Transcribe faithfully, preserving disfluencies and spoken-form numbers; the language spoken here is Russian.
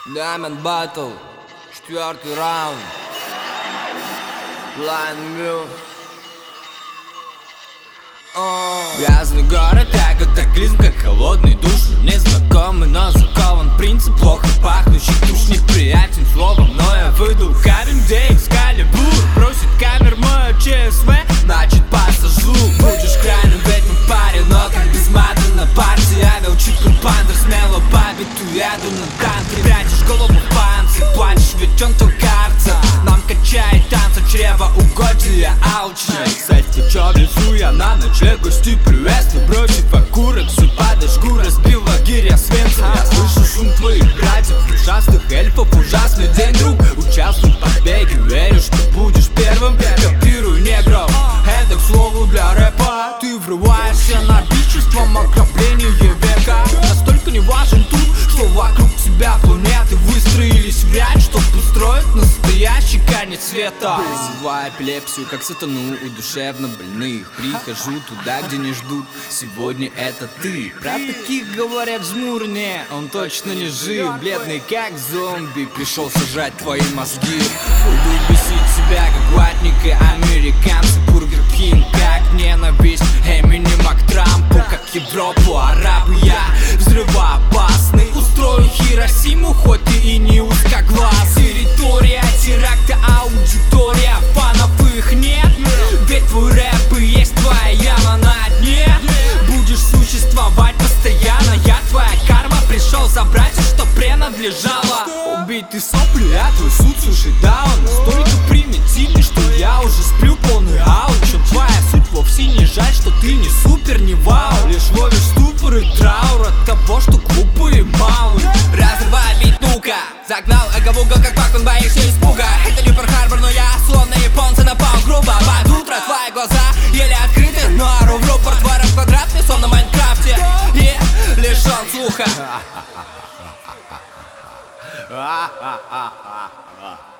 Diamond Battle, четвертый раунд. Blind Mule. Грязный город, я катаклизм, как холодный душ. Незнакомый, но закован принцип плохо пахнущий душ. Неприятен словом, но я выдал камень, где Экскалибур. Просит камер мой ЧСВ, значит посажу. Будешь крайним в этом паре, но как без мата на парте. Я научу курпандер, смело по биту еду на танке. Прячешь голову в панцирь, плачешь, ведь он только карца. Нам качает танца чрева угодья, аучи. Кстати, чё в лесу я на ночь гости приветствую, бросив окурок, всю падай шкура, сбила гиря свинца. Я слышу шум твоих братьев, ужасных эльфов, ужасный день, друг. Участвуй в побеге, верю, что будешь первым. Копирую негров, это к слову для рэпа. Ты врываешься на бит чувством ограбления века. Настолько не важен тут, что вокруг тебя планеты выстроились в ряд, чтоб устроить настоящий конец света. Вызываю эпилепсию, как сатану у душевно больных. Прихожу туда, где не ждут, сегодня это ты. Про таких говорят жмурные, он точно не жив. Бледный как зомби, пришел сожрать твои мозги. Буду бесить себя, как ватника, американцы. Бургер Кинг, как ненависть, Эминем к Трампу, как Европу, арабы. Я взрывоопасный, устрою Хиросиму, хоть и не узкоглаз. Территория теракта, аудитория фанов их нет. Ведь твой рэп и есть твоя яма на дне. Будешь существовать постоянно, я твоя карма. Пришел забрать, что принадлежало. Убитый сопли, а твой суд, слушай, да, он настолько примитивный, что я уже сплю полный ауч. А твоя суть вовсе не жаль, что ты не супер, не вау. Лишь ловишь ступор и траур от того, что глупые малы. Разрывай бит, ну-ка, загнал эго в угол, как Пакман, боишься испуга. Это не Перл-Харбор, но я словно японцы напал грубо. Под утро твои глаза еле открыты, но ору в рупор. Твой рэп квадратный, словно в Майнкрафте, и лишен слуха.